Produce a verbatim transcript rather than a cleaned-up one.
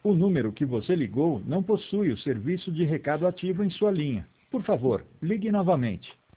O número que você ligou não possui o serviço de recado ativo em sua linha. Por favor, ligue novamente.